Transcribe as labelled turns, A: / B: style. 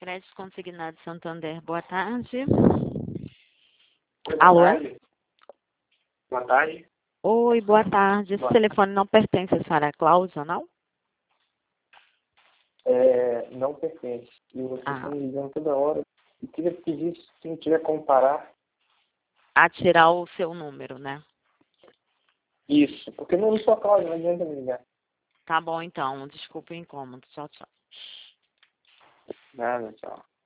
A: Crédito Consignado Santander, boa tarde.
B: Oi,
A: Alô?
B: boa tarde. Boa tarde.
A: Oi, boa tarde. Esse telefone não pertence à senhora Cláudia, não?
B: Não pertence. E vocês
A: Ah.
B: estão me ligando toda hora. E queria pedir se não tiver como parar.
A: A tirar o seu número, né?
B: Isso, porque eu não sou a Cláudia, não adianta me ligar.
A: Tá bom, então. Desculpa o incômodo. Tchau, tchau.
B: Nada, tchau.